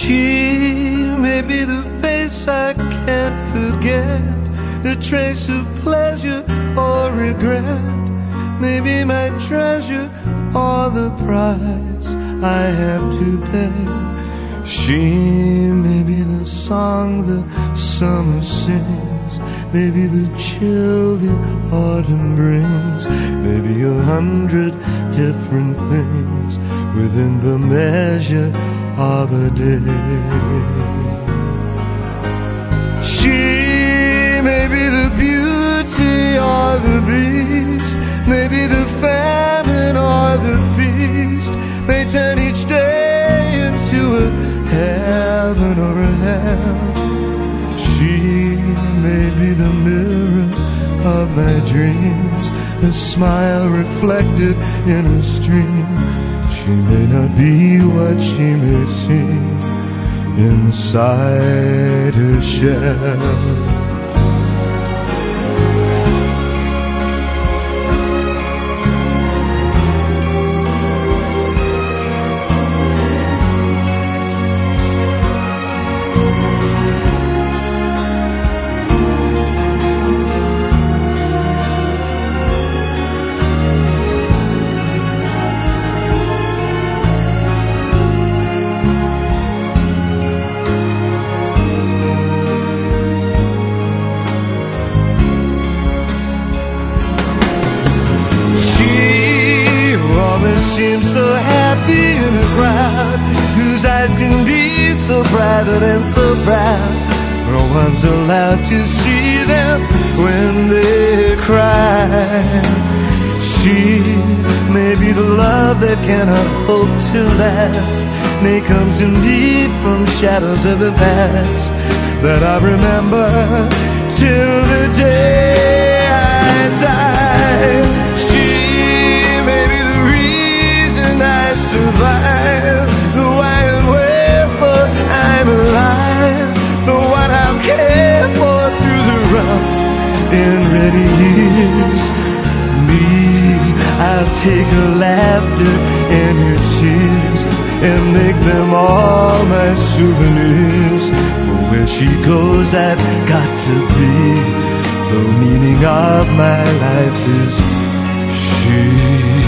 She may be the face I can't forget, a trace of pleasure or regret, maybe my treasure or the price I have to pay. She may be the song the summer sings, maybe the chill the autumn brings, maybe 100 different things within the measure of a day. She may be the beauty or the beast, maybe the famine or the feast, may turn each day into a heaven or a hell. She may be the mirror of my dreams, a smile reflected in a stream. She may not be what she may seem inside her shell. Seems so happy in a crowd whose eyes can be so private and so proud. No one's allowed to see them when they cry. She may be the love that cannot hope to last, may come to me from shadows of the past that I remember till the day I die. I survive, the why and wherefore I'm alive, the one I'll care for through the rough and ready years. Me, I'll take her laughter and her tears and make them all my souvenirs. For where she goes I've got to be, the meaning of my life is she.